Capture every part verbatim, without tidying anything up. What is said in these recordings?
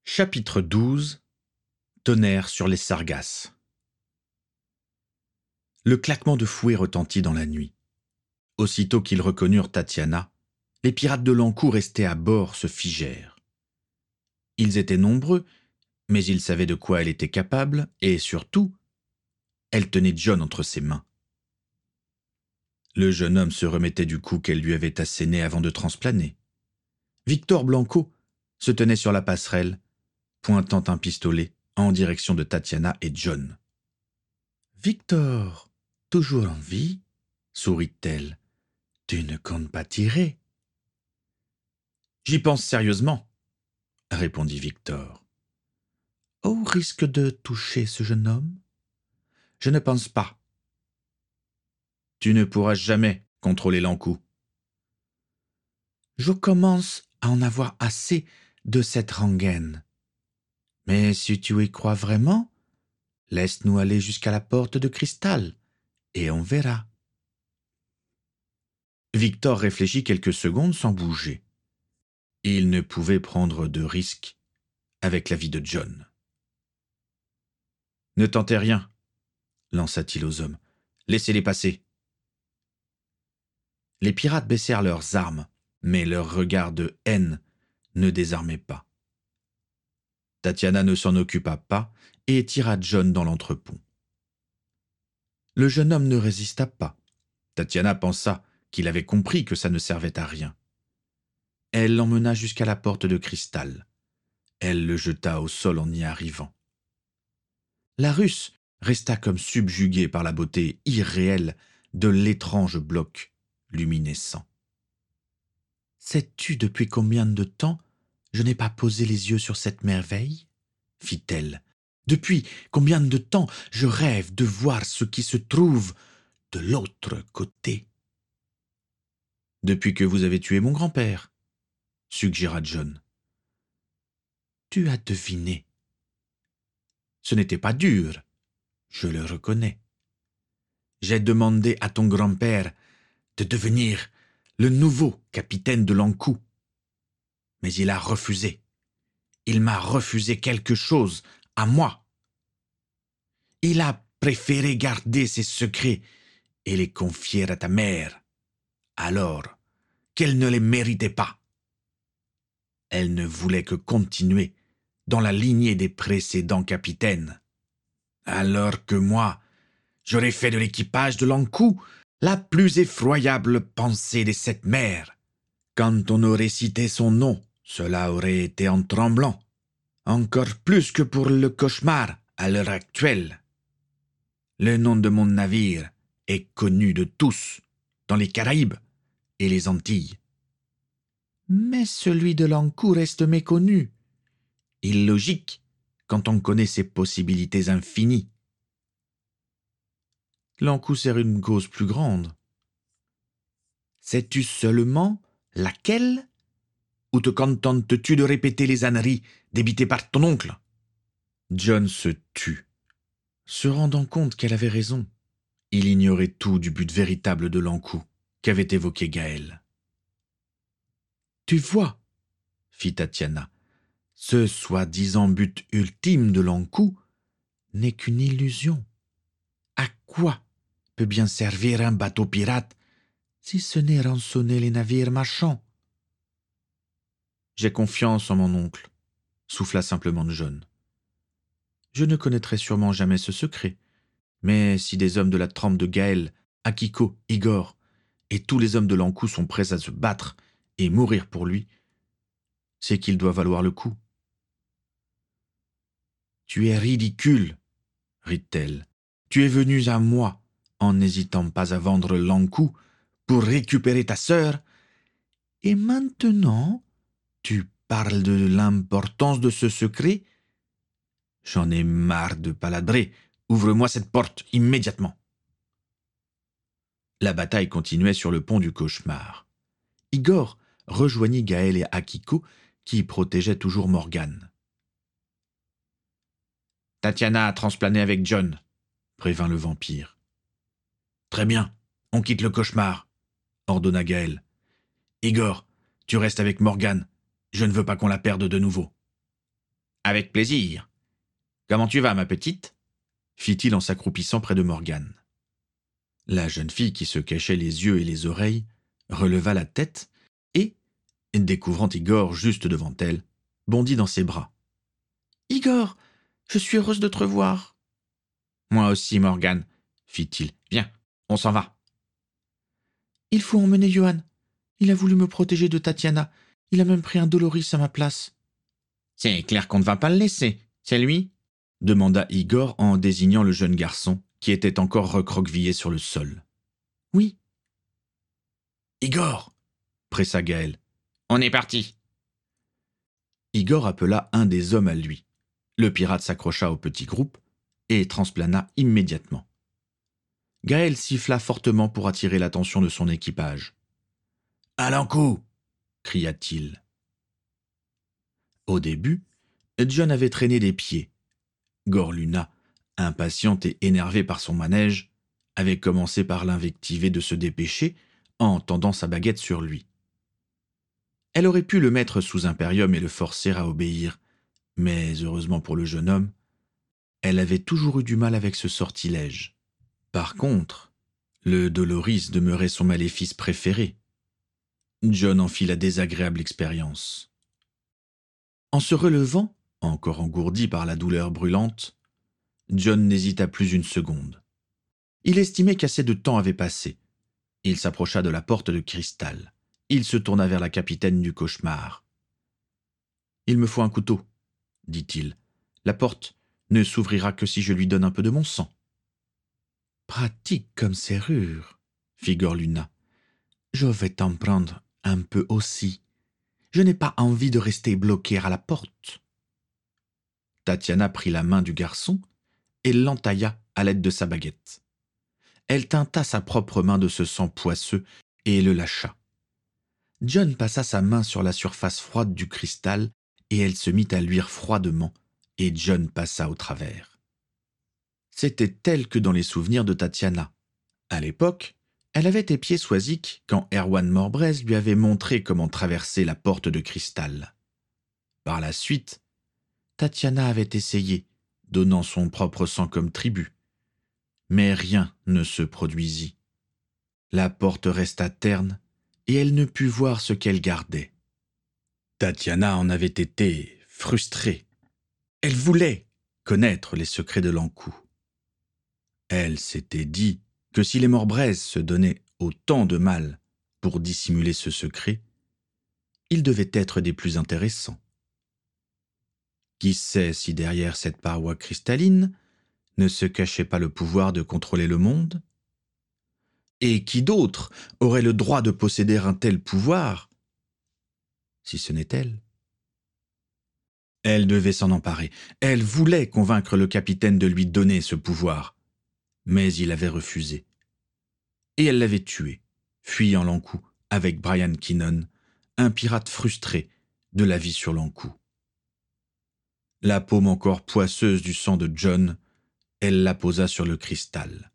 Chapitre douze. Tonnerre sur les Sargasses. Le claquement de fouet retentit dans la nuit. Aussitôt qu'ils reconnurent Tatiana, les pirates de l'Ankou restés à bord se figèrent. Ils étaient nombreux, mais ils savaient de quoi elle était capable, et surtout, elle tenait John entre ses mains. Le jeune homme se remettait du coup qu'elle lui avait asséné avant de transplaner. Victor Blanco se tenait sur la passerelle, pointant un pistolet en direction de Tatiana et John. « Victor, toujours en vie ?» sourit-elle. « Tu ne comptes pas tirer ?» ?»« J'y pense sérieusement, » répondit Victor. « Au risque de toucher ce jeune homme ? » ?»« Je ne pense pas. »« Tu ne pourras jamais contrôler l'Ankou. »« Je commence à en avoir assez de cette rengaine. Mais si tu y crois vraiment, laisse-nous aller jusqu'à la porte de cristal, et on verra. » Victor réfléchit quelques secondes sans bouger. Il ne pouvait prendre de risque avec la vie de John. « Ne tentez rien, » lança-t-il aux hommes. « Laissez-les passer. » Les pirates baissèrent leurs armes, mais leur regard de haine ne désarmait pas. Tatiana ne s'en occupa pas et tira John dans l'entrepont. Le jeune homme ne résista pas. Tatiana pensa qu'il avait compris que ça ne servait à rien. Elle l'emmena jusqu'à la porte de cristal. Elle le jeta au sol en y arrivant. La Russe resta comme subjuguée par la beauté irréelle de l'étrange bloc luminescent. « Sais-tu depuis combien de temps je n'ai pas posé les yeux sur cette merveille ?» fit-elle. « Depuis combien de temps je rêve de voir ce qui se trouve de l'autre côté ?» ?»« Depuis que vous avez tué mon grand-père, » suggéra John. « Tu as deviné. Ce n'était pas dur, je le reconnais. J'ai demandé à ton grand-père de devenir le nouveau capitaine de l'Ankou. Mais il a refusé. Il m'a refusé quelque chose à moi. Il a préféré garder ses secrets et les confier à ta mère, alors qu'elle ne les méritait pas. Elle ne voulait que continuer dans la lignée des précédents capitaines. Alors que moi, j'aurais fait de l'équipage de l'Ankou la plus effroyable pensée des sept mers. Quand on aurait cité son nom, cela aurait été en tremblant, encore plus que pour le cauchemar à l'heure actuelle. Le nom de mon navire est connu de tous, dans les Caraïbes et les Antilles. Mais celui de l'Ankou reste méconnu. Illogique quand on connaît ses possibilités infinies. L'Ankou sert une cause plus grande. Sais-tu seulement laquelle ? Ou te contentes-tu de répéter les âneries débitées par ton oncle ? John se tut, se rendant compte qu'elle avait raison. Il ignorait tout du but véritable de l'Ankou qu'avait évoqué Gaël. « Tu vois, » fit Tatiana, « ce soi-disant but ultime de l'Ankou n'est qu'une illusion. À quoi peut bien servir un bateau pirate si ce n'est rançonner les navires marchands ? » « J'ai confiance en mon oncle, » souffla simplement John. « Je ne connaîtrai sûrement jamais ce secret, mais si des hommes de la trempe de Gaël, Akiko, Igor et tous les hommes de l'Ankou sont prêts à se battre et mourir pour lui, c'est qu'il doit valoir le coup. »« Tu es ridicule, » rit-elle. « Tu es venu à moi en n'hésitant pas à vendre l'Ankou pour récupérer ta sœur, et maintenant tu parles de l'importance de ce secret ? J'en ai marre de paladrer. Ouvre-moi cette porte immédiatement. » La bataille continuait sur le pont du cauchemar. Igor rejoignit Gaël et Akiko qui protégeaient toujours Morgane. « Tatiana a transplané avec John, » prévint le vampire. « Très bien, on quitte le cauchemar, » ordonna Gaël. « Igor, tu restes avec Morgane. Je ne veux pas qu'on la perde de nouveau. » Avec plaisir. Comment tu vas, ma petite ?» fit-il en s'accroupissant près de Morgane. La jeune fille, qui se cachait les yeux et les oreilles, releva la tête et, découvrant Igor juste devant elle, bondit dans ses bras. « Igor, je suis heureuse de te revoir. »« Moi aussi, Morgane, » fit-il. « Viens, on s'en va. »« Il faut emmener Johan. Il a voulu me protéger de Tatiana. Il a même pris un Doloris à ma place. »« C'est clair qu'on ne va pas le laisser. C'est lui ?» demanda Igor en désignant le jeune garçon qui était encore recroquevillé sur le sol. « Oui. »« Igor !» pressa Gaël. « On est parti !» Igor appela un des hommes à lui. Le pirate s'accrocha au petit groupe et transplana immédiatement. Gaël siffla fortement pour attirer l'attention de son équipage. « À l'encou !» cria-t-il. Au début, John avait traîné des pieds. Gorluna, impatiente et énervée par son manège, avait commencé par l'invectiver de se dépêcher en tendant sa baguette sur lui. Elle aurait pu le mettre sous impérium et le forcer à obéir, mais heureusement pour le jeune homme, elle avait toujours eu du mal avec ce sortilège. Par contre, le Doloris demeurait son maléfice préféré. John en fit la désagréable expérience. En se relevant, encore engourdi par la douleur brûlante, John n'hésita plus une seconde. Il estimait qu'assez de temps avait passé. Il s'approcha de la porte de cristal. Il se tourna vers la capitaine du cauchemar. « Il me faut un couteau, » dit-il. « La porte ne s'ouvrira que si je lui donne un peu de mon sang. »« Pratique comme serrure, » fit Gorluna. « Je vais t'en prendre un peu aussi. Je n'ai pas envie de rester bloqué à la porte. » Tatiana prit la main du garçon et l'entailla à l'aide de sa baguette. Elle teinta sa propre main de ce sang poisseux et le lâcha. John passa sa main sur la surface froide du cristal et elle se mit à luire froidement, et John passa au travers. C'était tel que dans les souvenirs de Tatiana. À l'époque, elle avait épié Swazik quand Erwan Morbrez lui avait montré comment traverser la porte de cristal. Par la suite, Tatiana avait essayé, donnant son propre sang comme tribut. Mais rien ne se produisit. La porte resta terne et elle ne put voir ce qu'elle gardait. Tatiana en avait été frustrée. Elle voulait connaître les secrets de l'Ankou. Elle s'était dit que si les Morbrez se donnaient autant de mal pour dissimuler ce secret, ils devaient être des plus intéressants. Qui sait si derrière cette paroi cristalline ne se cachait pas le pouvoir de contrôler le monde ? Et qui d'autre aurait le droit de posséder un tel pouvoir, si ce n'est elle ? Elle devait s'en emparer. Elle voulait convaincre le capitaine de lui donner ce pouvoir. Mais il avait refusé. Et elle l'avait tué, fuyant l'Ankou avec Brian Kinnon, un pirate frustré de la vie sur l'Ankou. La paume encore poisseuse du sang de John, elle la posa sur le cristal.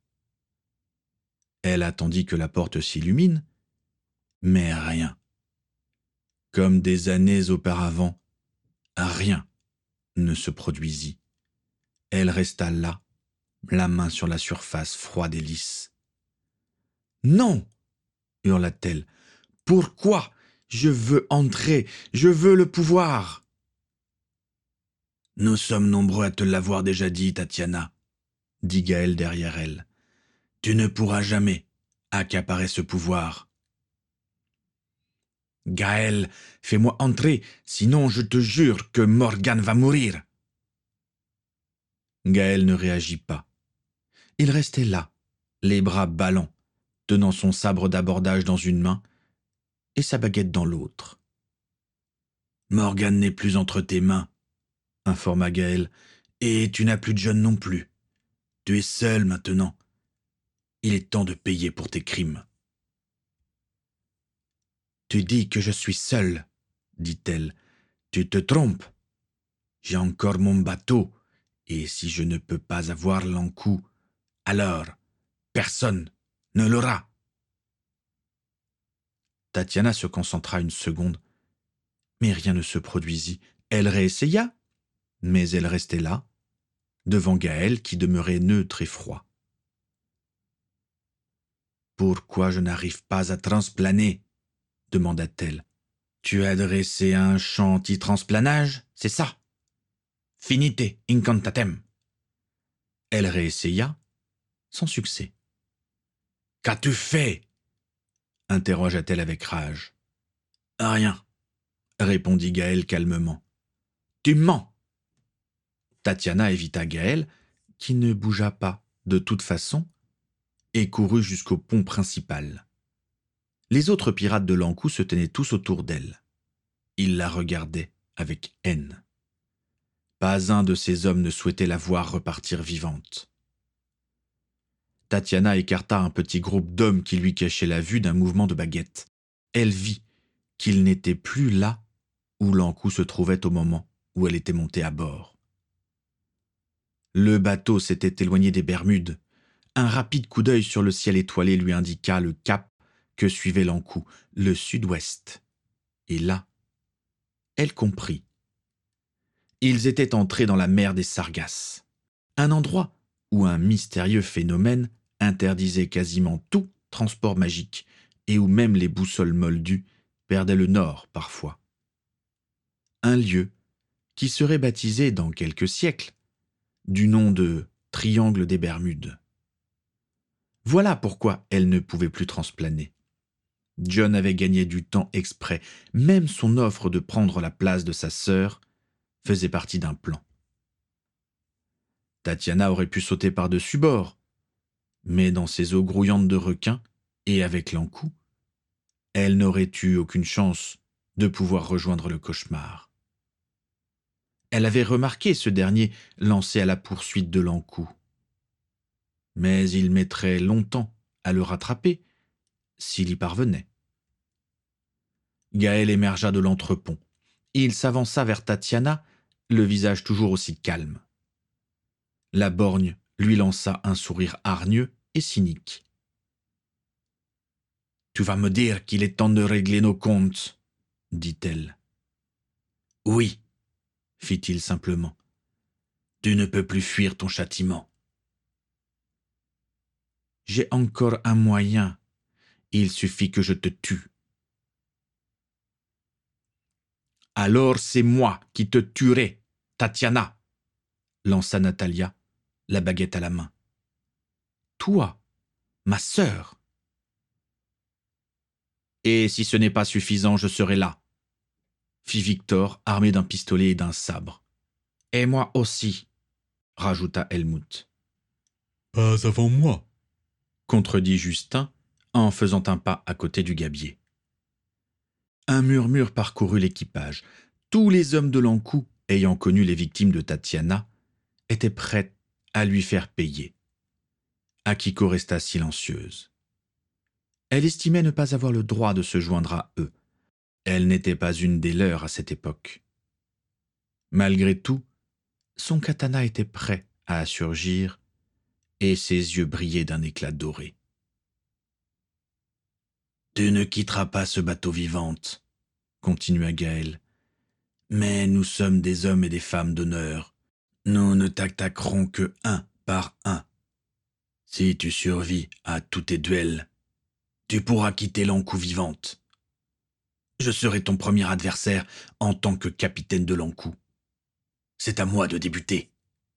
Elle attendit que la porte s'illumine, mais rien. Comme des années auparavant, rien ne se produisit. Elle resta là, la main sur la surface froide et lisse. « Non !» hurla-t-elle. « Pourquoi ? Je veux entrer, je veux le pouvoir !»« Nous sommes nombreux à te l'avoir déjà dit, Tatiana, » dit Gaël derrière elle. « Tu ne pourras jamais accaparer ce pouvoir. »« Gaël, fais-moi entrer, sinon je te jure que Morgane va mourir. » Gaël ne réagit pas. Il restait là, les bras ballants, tenant son sabre d'abordage dans une main et sa baguette dans l'autre. « Morgane n'est plus entre tes mains, » informa Gaël, « et tu n'as plus de John non plus. Tu es seul maintenant. Il est temps de payer pour tes crimes. »« Tu dis que je suis seul, » dit-elle. « Tu te trompes. J'ai encore mon bateau, et si je ne peux pas avoir l'Ankou, alors personne ne l'aura. » Tatiana se concentra une seconde, mais rien ne se produisit. Elle réessaya, mais elle restait là, devant Gaël qui demeurait neutre et froid. « Pourquoi je n'arrive pas à transplaner ?» demanda-t-elle. « Tu as dressé un chant anti-transplanage, c'est ça? Finite incantatem. » Elle réessaya, sans succès. « Qu'as-tu fait ?» interrogea-t-elle avec rage. « Rien, » répondit Gaël calmement. « Tu mens !» Tatiana évita Gaël, qui ne bougea pas de toute façon, et courut jusqu'au pont principal. Les autres pirates de l'Ankou se tenaient tous autour d'elle. Ils la regardaient avec haine. Pas un de ces hommes ne souhaitait la voir repartir vivante. Tatiana écarta un petit groupe d'hommes qui lui cachait la vue d'un mouvement de baguette. Elle vit qu'il n'était plus là où l'Ankou se trouvait au moment où elle était montée à bord. Le bateau s'était éloigné des Bermudes. Un rapide coup d'œil sur le ciel étoilé lui indiqua le cap que suivait l'Ankou, le sud-ouest. Et là, elle comprit. Ils étaient entrés dans la mer des Sargasses, un endroit où un mystérieux phénomène interdisait quasiment tout transport magique et où même les boussoles moldues perdaient le nord parfois. Un lieu qui serait baptisé dans quelques siècles du nom de Triangle des Bermudes. Voilà pourquoi elle ne pouvait plus transplaner. John avait gagné du temps exprès. Même son offre de prendre la place de sa sœur faisait partie d'un plan. Tatiana aurait pu sauter par-dessus bord, mais dans ces eaux grouillantes de requins, et avec l'Ankou, elle n'aurait eu aucune chance de pouvoir rejoindre le cauchemar. Elle avait remarqué ce dernier lancé à la poursuite de l'Ankou. Mais il mettrait longtemps à le rattraper s'il y parvenait. Gaël émergea de l'entrepont. Il s'avança vers Tatiana, le visage toujours aussi calme. La borgne lui lança un sourire hargneux et cynique. « Tu vas me dire qu'il est temps de régler nos comptes, » dit-elle. « Oui, » fit-il simplement. « Tu ne peux plus fuir ton châtiment. »« J'ai encore un moyen. Il suffit que je te tue. »« Alors c'est moi qui te tuerai, Tatiana !» lança Natalia, la baguette à la main. « Toi, ma sœur !»« Et si ce n'est pas suffisant, je serai là, » fit Victor, armé d'un pistolet et d'un sabre. « Et moi aussi, » rajouta Helmut. « Pas avant moi, » contredit Justin en faisant un pas à côté du gabier. Un murmure parcourut l'équipage. Tous les hommes de l'Ankou, ayant connu les victimes de Tatiana, étaient prêts à lui faire payer. Akiko resta silencieuse. Elle estimait ne pas avoir le droit de se joindre à eux. Elle n'était pas une des leurs à cette époque. Malgré tout, son katana était prêt à surgir et ses yeux brillaient d'un éclat doré. « Tu ne quitteras pas ce bateau vivante, » continua Gaël. « Mais nous sommes des hommes et des femmes d'honneur. Nous ne t'attaquerons que un par un. Si tu survis à tous tes duels, tu pourras quitter l'Ankou vivante. Je serai ton premier adversaire en tant que capitaine de l'Ankou. C'est à moi de débuter. »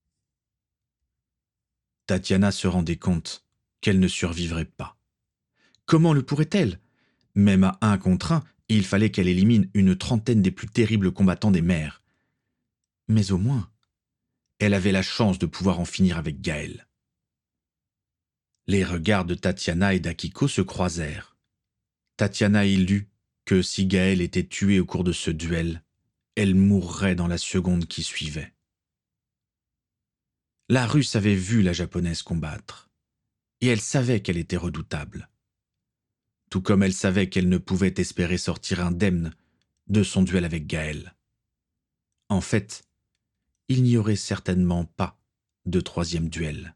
Tatiana se rendait compte qu'elle ne survivrait pas. Comment le pourrait-elle ? Même à un contre un, il fallait qu'elle élimine une trentaine des plus terribles combattants des mers. Mais au moins, elle avait la chance de pouvoir en finir avec Gaël. Les regards de Tatiana et d'Akiko se croisèrent. Tatiana y lut que si Gaël était tué au cours de ce duel, elle mourrait dans la seconde qui suivait. La Russe avait vu la Japonaise combattre, et elle savait qu'elle était redoutable. Tout comme elle savait qu'elle ne pouvait espérer sortir indemne de son duel avec Gaël. En fait, il n'y aurait certainement pas de troisième duel.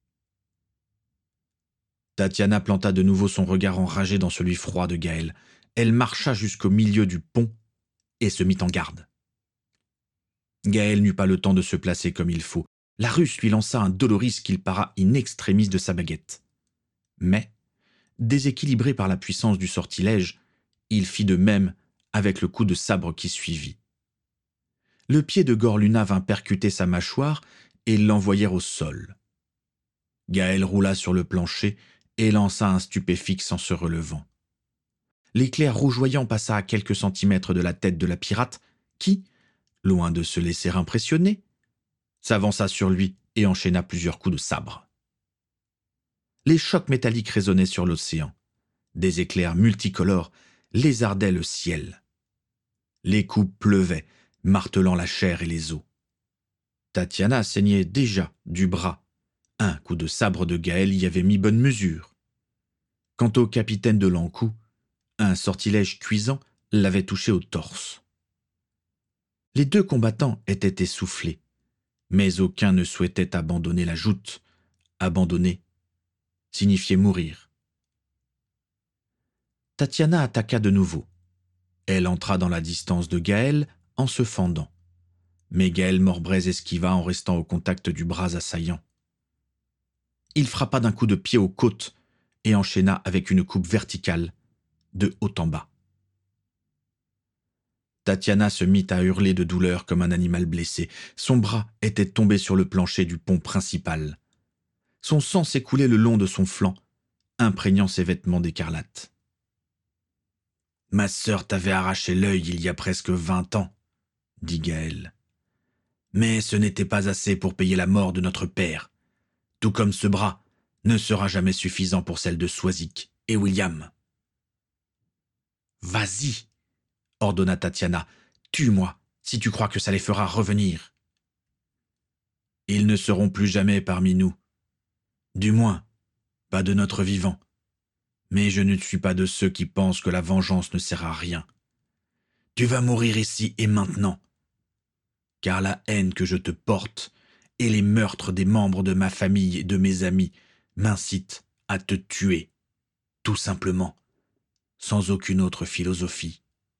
Tatiana planta de nouveau son regard enragé dans celui froid de Gaël. Elle marcha jusqu'au milieu du pont et se mit en garde. Gaël n'eut pas le temps de se placer comme il faut. La Russe lui lança un doloris qu'il para in extremis de sa baguette. Mais, déséquilibré par la puissance du sortilège, il fit de même avec le coup de sabre qui suivit. Le pied de Gorluna vint percuter sa mâchoire et l'envoyer au sol. Gaël roula sur le plancher et lança un stupéfixe en se relevant. L'éclair rougeoyant passa à quelques centimètres de la tête de la pirate qui, loin de se laisser impressionner, s'avança sur lui et enchaîna plusieurs coups de sabre. Les chocs métalliques résonnaient sur l'océan. Des éclairs multicolores lézardaient le ciel. Les coups pleuvaient, martelant la chair et les os. Tatiana saignait déjà du bras. Un coup de sabre de Gaël y avait mis bonne mesure. Quant au capitaine de l'Ankou, un sortilège cuisant l'avait touché au torse. Les deux combattants étaient essoufflés, mais aucun ne souhaitait abandonner la joute. Abandonner signifiait mourir. Tatiana attaqua de nouveau. Elle entra dans la distance de Gaël en se fendant. Mais Gaël Morbrez esquiva en restant au contact du bras assaillant. Il frappa d'un coup de pied aux côtes et enchaîna avec une coupe verticale, de haut en bas. Tatiana se mit à hurler de douleur comme un animal blessé. Son bras était tombé sur le plancher du pont principal. Son sang s'écoulait le long de son flanc, imprégnant ses vêtements d'écarlate. « Ma sœur t'avait arraché l'œil il y a presque vingt ans, » dit Gaël. « Mais ce n'était pas assez pour payer la mort de notre père, tout comme ce bras ne sera jamais suffisant pour celle de Swazik et William. »« Vas-y !» ordonna Tatiana. « Tue-moi, si tu crois que ça les fera revenir. » « Ils ne seront plus jamais parmi nous. Du moins, pas de notre vivant. Mais je ne suis pas de ceux qui pensent que la vengeance ne sert à rien. Tu vas mourir ici et maintenant. Car la haine que je te porte et les meurtres des membres de ma famille et de mes amis m'incitent à te tuer, tout simplement, sans aucune autre philosophie. »«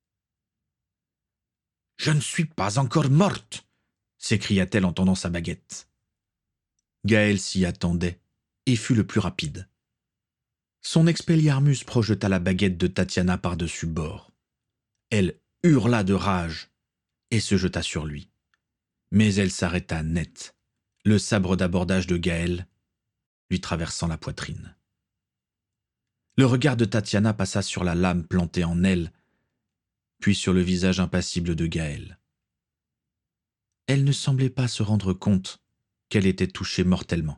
Je ne suis pas encore morte !» s'écria-t-elle en tendant sa baguette. Gaël s'y attendait et fut le plus rapide. Son expelliarmus projeta la baguette de Tatiana par-dessus bord. Elle hurla de rage et se jeta sur lui. Mais elle s'arrêta net, le sabre d'abordage de Gaël lui traversant la poitrine. Le regard de Tatiana passa sur la lame plantée en elle, puis sur le visage impassible de Gaël. Elle ne semblait pas se rendre compte qu'elle était touchée mortellement.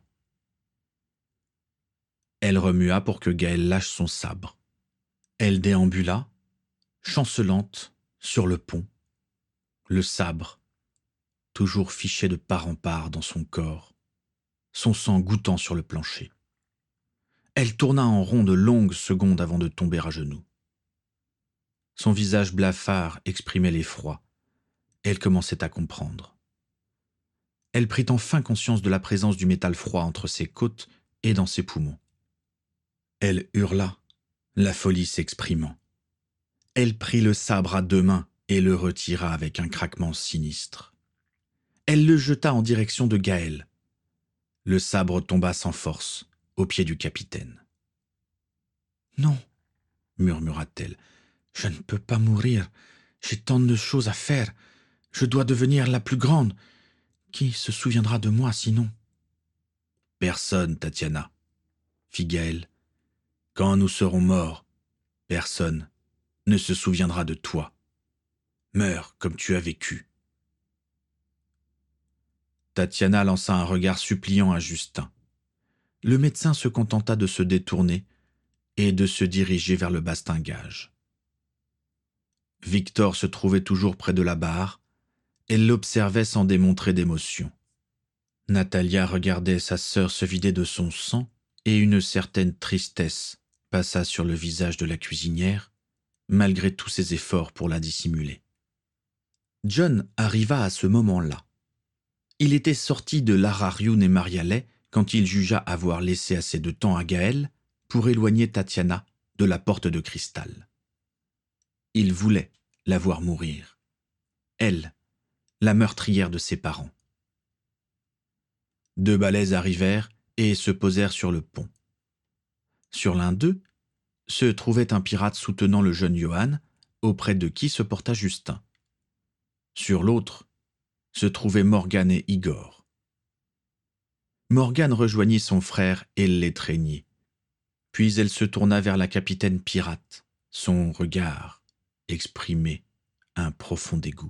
Elle remua pour que Gaël lâche son sabre. Elle déambula, chancelante, sur le pont, le sabre, toujours fiché de part en part dans son corps, son sang goûtant sur le plancher. Elle tourna en rond de longues secondes avant de tomber à genoux. Son visage blafard exprimait l'effroi. Elle commençait à comprendre. Elle prit enfin conscience de la présence du métal froid entre ses côtes et dans ses poumons. Elle hurla, la folie s'exprimant. Elle prit le sabre à deux mains et le retira avec un craquement sinistre. Elle le jeta en direction de Gaël. Le sabre tomba sans force, aux pieds du capitaine. « Non, » murmura-t-elle, « je ne peux pas mourir. J'ai tant de choses à faire. Je dois devenir la plus grande. Qui se souviendra de moi sinon ?»« Personne, Tatiana, » fit Gaël. « Quand nous serons morts, personne ne se souviendra de toi. Meurs comme tu as vécu. » Tatiana lança un regard suppliant à Justin. Le médecin se contenta de se détourner et de se diriger vers le bastingage. Victor se trouvait toujours près de la barre. Elle l'observait sans démontrer d'émotion. Natalia regardait sa sœur se vider de son sang et une certaine tristesse passa sur le visage de la cuisinière, malgré tous ses efforts pour la dissimuler. John arriva à ce moment-là. Il était sorti de l'Ararioun et Marialet quand il jugea avoir laissé assez de temps à Gaël pour éloigner Tatiana de la porte de cristal. Il voulait la voir mourir. Elle, la meurtrière de ses parents. Deux balais arrivèrent et se posèrent sur le pont. Sur l'un d'eux se trouvait un pirate soutenant le jeune Johann, auprès de qui se porta Justin. Sur l'autre se trouvaient Morgan et Igor. Morgan rejoignit son frère et l'étreignit. Puis elle se tourna vers la capitaine pirate. Son regard exprimait un profond dégoût.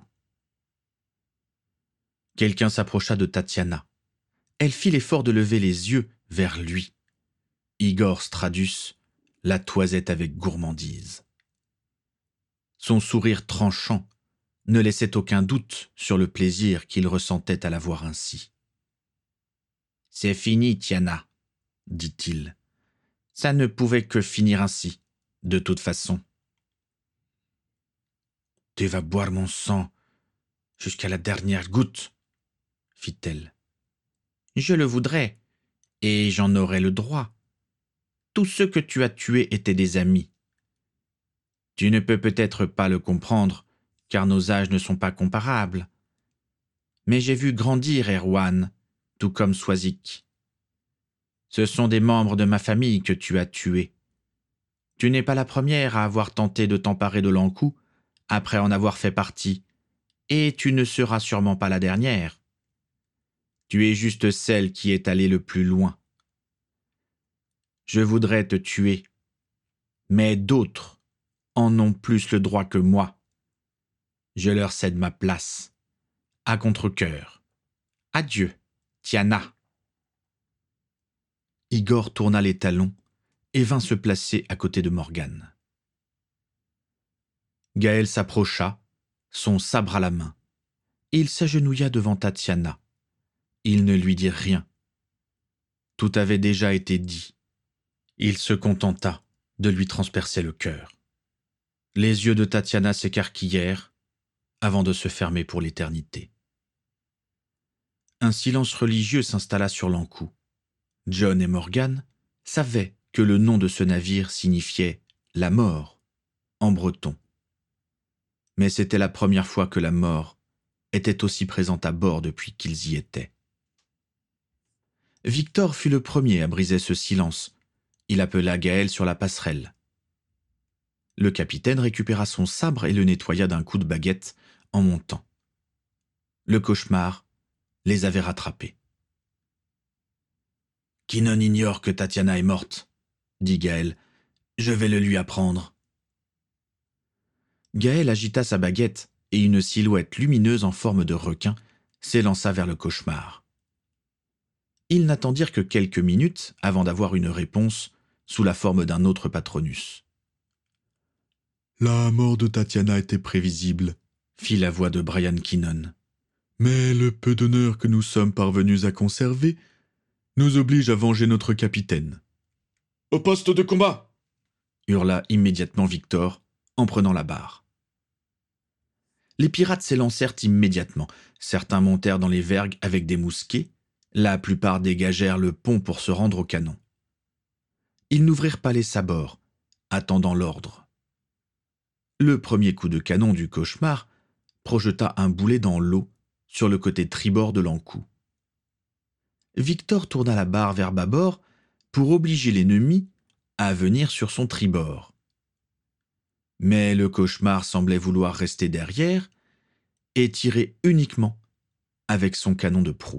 Quelqu'un s'approcha de Tatiana. Elle fit l'effort de lever les yeux vers lui. Igor Stradus la toisait avec gourmandise. Son sourire tranchant ne laissait aucun doute sur le plaisir qu'il ressentait à la voir ainsi. « C'est fini, Tiana, » dit-il. « Ça ne pouvait que finir ainsi, de toute façon. »« Tu vas boire mon sang jusqu'à la dernière goutte, » fit-elle. « Je le voudrais, et j'en aurais le droit. Tous ceux que tu as tués étaient des amis. Tu ne peux peut-être pas le comprendre, car nos âges ne sont pas comparables. Mais j'ai vu grandir Erwan, tout comme Swazik. Ce sont des membres de ma famille que tu as tués. Tu n'es pas la première à avoir tenté de t'emparer de l'Ankou après en avoir fait partie, et tu ne seras sûrement pas la dernière. Tu es juste celle qui est allée le plus loin. Je voudrais te tuer, mais d'autres en ont plus le droit que moi. Je leur cède ma place, à contre-cœur. Adieu, Tiana. » Igor tourna les talons et vint se placer à côté de Morgan. Gaël s'approcha, son sabre à la main. Il s'agenouilla devant Tatiana. Il ne lui dit rien. Tout avait déjà été dit. Il se contenta de lui transpercer le cœur. Les yeux de Tatiana s'écarquillèrent avant de se fermer pour l'éternité. Un silence religieux s'installa sur l'Ankou. John et Morgan savaient que le nom de ce navire signifiait « la mort » en breton. Mais c'était la première fois que la mort était aussi présente à bord depuis qu'ils y étaient. Victor fut le premier à briser ce silence. Il appela Gaël sur la passerelle. Le capitaine récupéra son sabre et le nettoya d'un coup de baguette en montant. Le cauchemar les avait rattrapés. « Kinnon ignore que Tatiana est morte, » dit Gaël. « Je vais le lui apprendre. » Gaël agita sa baguette et une silhouette lumineuse en forme de requin s'élança vers le cauchemar. Ils n'attendirent que quelques minutes avant d'avoir une réponse sous la forme d'un autre Patronus. « La mort de Tatiana était prévisible, » fit la voix de Brian Kinnon. « Mais le peu d'honneur que nous sommes parvenus à conserver nous oblige à venger notre capitaine. »« Au poste de combat !» hurla immédiatement Victor en prenant la barre. Les pirates s'élancèrent immédiatement. Certains montèrent dans les vergues avec des mousquets. La plupart dégagèrent le pont pour se rendre au canon. Ils n'ouvrirent pas les sabords, attendant l'ordre. Le premier coup de canon du cauchemar projeta un boulet dans l'eau sur le côté tribord de l'Ankou. Victor tourna la barre vers bâbord pour obliger l'ennemi à venir sur son tribord. Mais le cauchemar semblait vouloir rester derrière et tirer uniquement avec son canon de proue.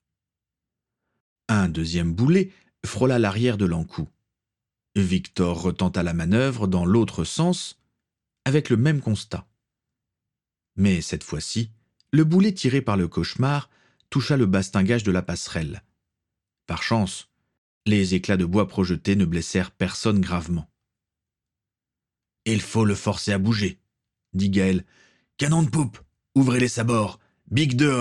Un deuxième boulet frôla l'arrière de l'Ankou. Victor retenta la manœuvre dans l'autre sens avec le même constat. Mais cette fois-ci, le boulet tiré par le cauchemar toucha le bastingage de la passerelle. Par chance, les éclats de bois projetés ne blessèrent personne gravement. « Il faut le forcer à bouger, » dit Gaël. « Canon de poupe, ouvrez les sabords, bique dehors !»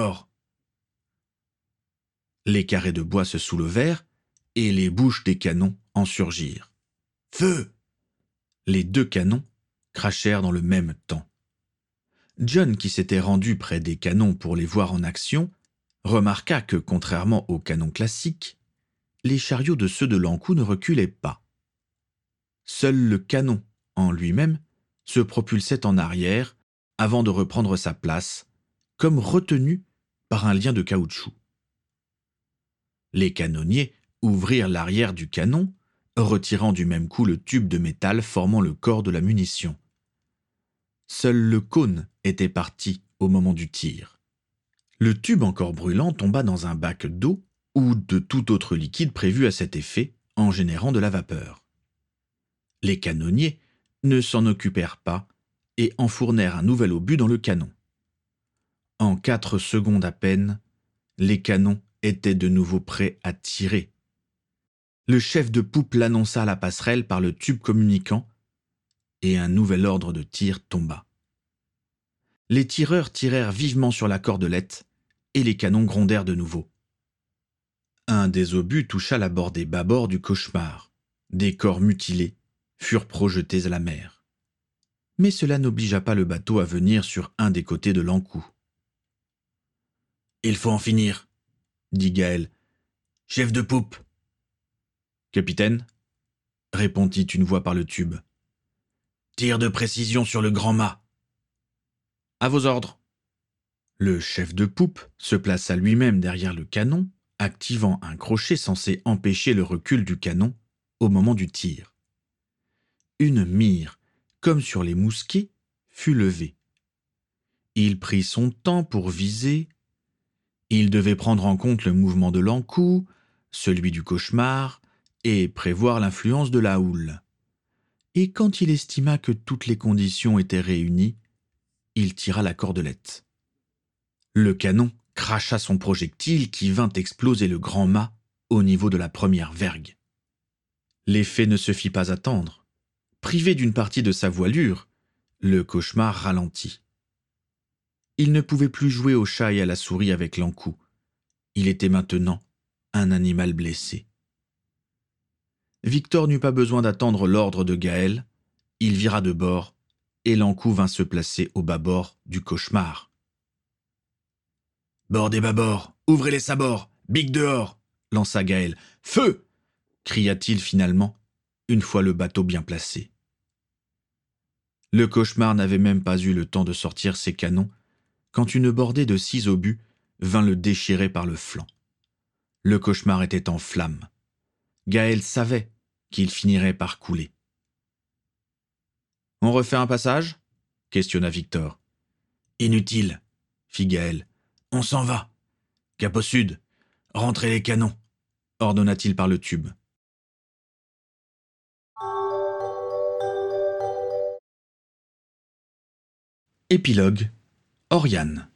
Les carrés de bois se soulevèrent et les bouches des canons en surgirent. « Feu !» Les deux canons crachèrent dans le même temps. John, qui s'était rendu près des canons pour les voir en action, remarqua que, contrairement aux canons classiques, les chariots de ceux de l'Ankou ne reculaient pas. Seul le canon, en lui-même, se propulsait en arrière avant de reprendre sa place, comme retenus par un lien de caoutchouc. Les canonniers ouvrirent l'arrière du canon, retirant du même coup le tube de métal formant le corps de la munition. Seul le cône était parti au moment du tir. Le tube encore brûlant tomba dans un bac d'eau ou de tout autre liquide prévu à cet effet en générant de la vapeur. Les canonniers ne s'en occupèrent pas et enfournèrent un nouvel obus dans le canon. En quatre secondes à peine, les canons étaient de nouveau prêts à tirer. Le chef de poupe l'annonça à la passerelle par le tube communicant et un nouvel ordre de tir tomba. Les tireurs tirèrent vivement sur la cordelette et les canons grondèrent de nouveau. Un des obus toucha la bordée bâbord du cauchemar. Des corps mutilés furent projetés à la mer. Mais cela n'obligea pas le bateau à venir sur un des côtés de l'encou. « Il faut en finir, » dit Gaël. « Chef de poupe !»« Capitaine ?» répondit une voix par le tube. « Tir de précision sur le grand mât. »« À vos ordres. » Le chef de poupe se plaça lui-même derrière le canon, activant un crochet censé empêcher le recul du canon au moment du tir. Une mire, comme sur les mousquets, fut levée. Il prit son temps pour viser. Il devait prendre en compte le mouvement de l'encou, celui du cauchemar, et prévoir l'influence de la houle. Et quand il estima que toutes les conditions étaient réunies, il tira la cordelette. Le canon cracha son projectile qui vint exploser le grand mât au niveau de la première vergue. L'effet ne se fit pas attendre. Privé d'une partie de sa voilure, le cauchemar ralentit. Il ne pouvait plus jouer au chat et à la souris avec l'encou. Il était maintenant un animal blessé. Victor n'eut pas besoin d'attendre l'ordre de Gaël. Il vira de bord et l'encou vint se placer au bâbord du cauchemar. « Bord et bâbord, ouvrez les sabords, bique dehors !» lança Gaël. « Feu !» cria-t-il finalement, une fois le bateau bien placé. Le cauchemar n'avait même pas eu le temps de sortir ses canons quand une bordée de six obus vint le déchirer par le flanc. Le cauchemar était en flammes. Gaël savait qu'il finirait par couler. « On refait un passage ?» questionna Victor. « Inutile, » fit Gaël. « On s'en va. Cap au sud. Rentrez les canons, » ordonna-t-il par le tube. Épilogue. Oriane.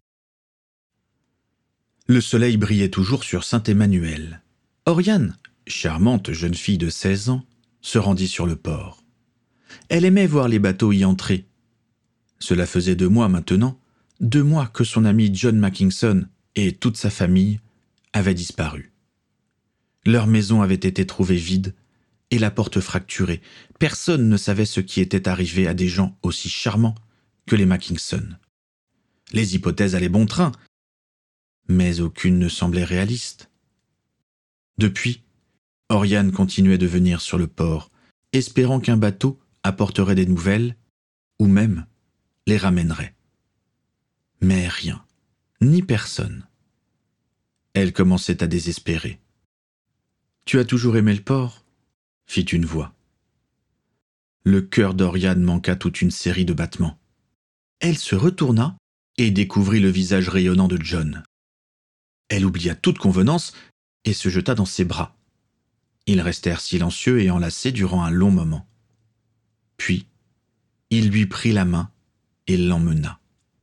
Le soleil brillait toujours sur Saint-Emmanuel. Oriane, charmante jeune fille de seize ans, se rendit sur le port. Elle aimait voir les bateaux y entrer. Cela faisait deux mois maintenant, deux mois que son ami John Mackinson et toute sa famille avaient disparu. Leur maison avait été trouvée vide et la porte fracturée. Personne ne savait ce qui était arrivé à des gens aussi charmants que les Mackinson. Les hypothèses allaient bon train, mais aucune ne semblait réaliste. Depuis, Oriane continuait de venir sur le port, espérant qu'un bateau apporterait des nouvelles, ou même les ramènerait. Mais rien, ni personne. Elle commençait à désespérer. « Tu as toujours aimé le port ?» fit une voix. Le cœur d'Oriane manqua toute une série de battements. Elle se retourna et découvrit le visage rayonnant de John. Elle oublia toute convenance et se jeta dans ses bras. Ils restèrent silencieux et enlacés durant un long moment. Puis, il lui prit la main et l'emmena.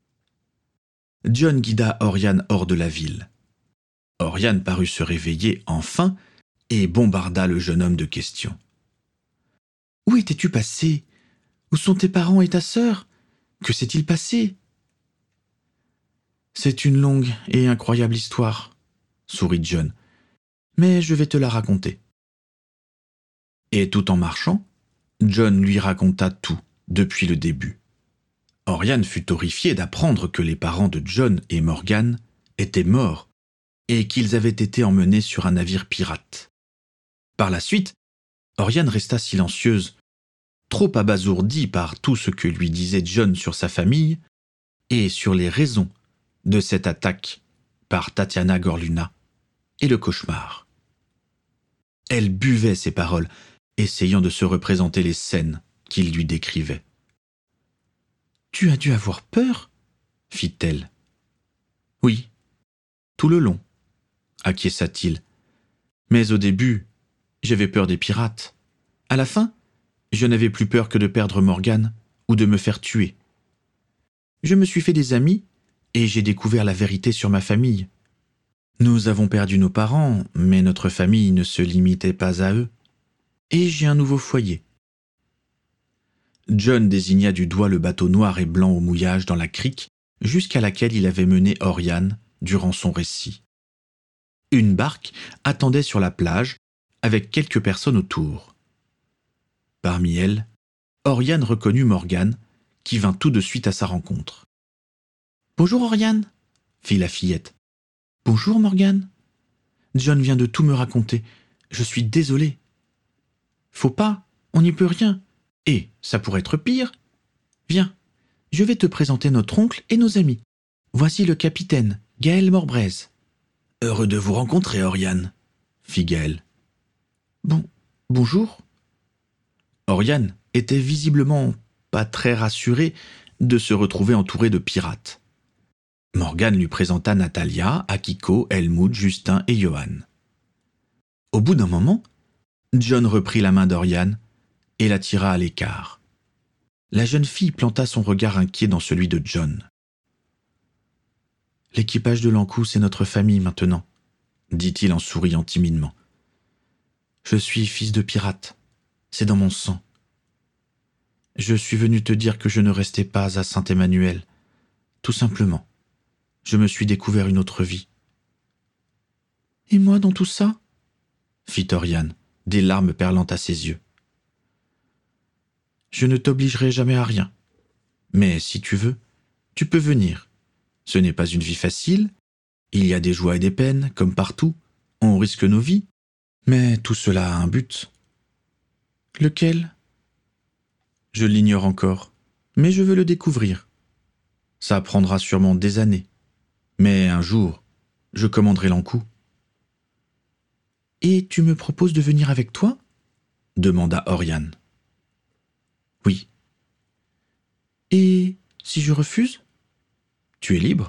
John guida Oriane hors de la ville. Oriane parut se réveiller enfin et bombarda le jeune homme de questions. « Où étais-tu passé ? Où sont tes parents et ta sœur ? Que s'est-il passé ?» « C'est une longue et incroyable histoire, » sourit John, « mais je vais te la raconter. » Et tout en marchant, John lui raconta tout depuis le début. Oriane fut horrifiée d'apprendre que les parents de John et Morgan étaient morts et qu'ils avaient été emmenés sur un navire pirate. Par la suite, Oriane resta silencieuse, trop abasourdie par tout ce que lui disait John sur sa famille et sur les raisons de cette attaque par Tatiana Gorluna et le cauchemar. Elle buvait ses paroles, essayant de se représenter les scènes qu'il lui décrivait. « Tu as dû avoir peur ?» fit-elle. « Oui, tout le long, » acquiesça-t-il. « Mais au début, j'avais peur des pirates. À la fin, je n'avais plus peur que de perdre Morgane ou de me faire tuer. Je me suis fait des amis et j'ai découvert la vérité sur ma famille. Nous avons perdu nos parents, mais notre famille ne se limitait pas à eux. Et j'ai un nouveau foyer. » John désigna du doigt le bateau noir et blanc au mouillage dans la crique jusqu'à laquelle il avait mené Oriane durant son récit. Une barque attendait sur la plage avec quelques personnes autour. Parmi elles, Oriane reconnut Morgane, qui vint tout de suite à sa rencontre. « Bonjour Oriane, » fit la fillette. « Bonjour Morgane. John vient de tout me raconter. Je suis désolée. »« Faut pas, on n'y peut rien. Et ça pourrait être pire. Viens, je vais te présenter notre oncle et nos amis. Voici le capitaine, Gaël Morbrez. »« Heureux de vous rencontrer, Oriane, » fit Gaël. « Bon, bonjour. » Oriane était visiblement pas très rassurée de se retrouver entourée de pirates. Morgane lui présenta Natalia, Akiko, Helmut, Justin et Johan. Au bout d'un moment, John reprit la main d'Oriane et la tira à l'écart. La jeune fille planta son regard inquiet dans celui de John. « L'équipage de l'Ankou, c'est notre famille maintenant, » dit-il en souriant timidement. « Je suis fils de pirate, c'est dans mon sang. Je suis venu te dire que je ne restais pas à Saint-Emmanuel, tout simplement. Je me suis découvert une autre vie. »« Et moi dans tout ça ?» fit Oriane, des larmes perlant à ses yeux. « Je ne t'obligerai jamais à rien. Mais si tu veux, tu peux venir. Ce n'est pas une vie facile. Il y a des joies et des peines, comme partout. On risque nos vies. Mais tout cela a un but. »« Lequel ?» ?»« Je l'ignore encore, mais je veux le découvrir. Ça prendra sûrement des années. Mais un jour, je commanderai l'Ankou. »« Et tu me proposes de venir avec toi ?» demanda Oriane. « Oui. »« Et si je refuse ? Tu es libre. »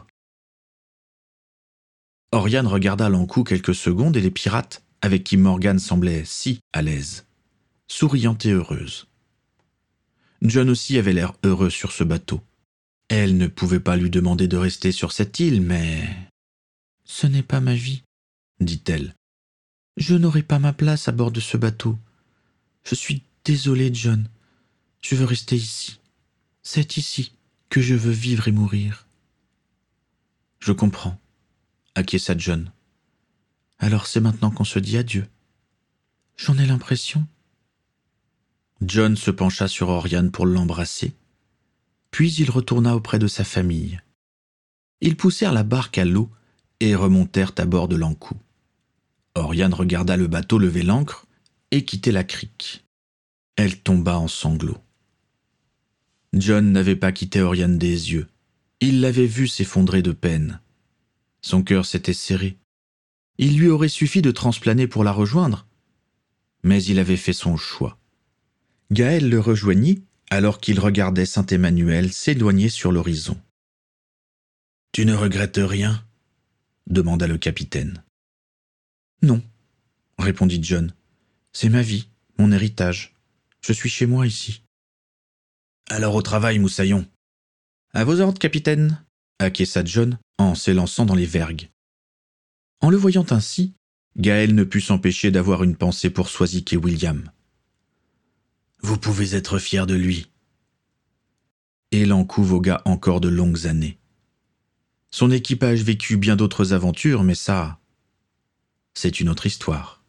Oriane regarda l'Ankou quelques secondes et les pirates, avec qui Morgane semblait si à l'aise, souriante et heureuse. John aussi avait l'air heureux sur ce bateau. Elle ne pouvait pas lui demander de rester sur cette île, mais... « Ce n'est pas ma vie, » dit-elle. « Je n'aurai pas ma place à bord de ce bateau. Je suis désolée, John. Je veux rester ici. C'est ici que je veux vivre et mourir. » « Je comprends, » acquiesça John. « Alors c'est maintenant qu'on se dit adieu. J'en ai l'impression. » John se pencha sur Oriane pour l'embrasser, puis il retourna auprès de sa famille. Ils poussèrent la barque à l'eau et remontèrent à bord de l'Ankou. Oriane regarda le bateau lever l'ancre et quitter la crique. Elle tomba en sanglots. John n'avait pas quitté Oriane des yeux. Il l'avait vue s'effondrer de peine. Son cœur s'était serré. Il lui aurait suffi de transplaner pour la rejoindre, mais il avait fait son choix. Gaël le rejoignit alors qu'il regardait Saint-Emmanuel s'éloigner sur l'horizon. « Tu ne regrettes rien ?» demanda le capitaine. « Non, » répondit John. « C'est ma vie, mon héritage. Je suis chez moi ici. »« Alors au travail, moussaillon. »« À vos ordres, capitaine, » acquiesça John en s'élançant dans les vergues. En le voyant ainsi, Gaël ne put s'empêcher d'avoir une pensée pour Swazik et William. « Vous pouvez être fiers de lui. » Et l'Ankou vogua encore de longues années. Son équipage vécut bien d'autres aventures, mais ça, c'est une autre histoire.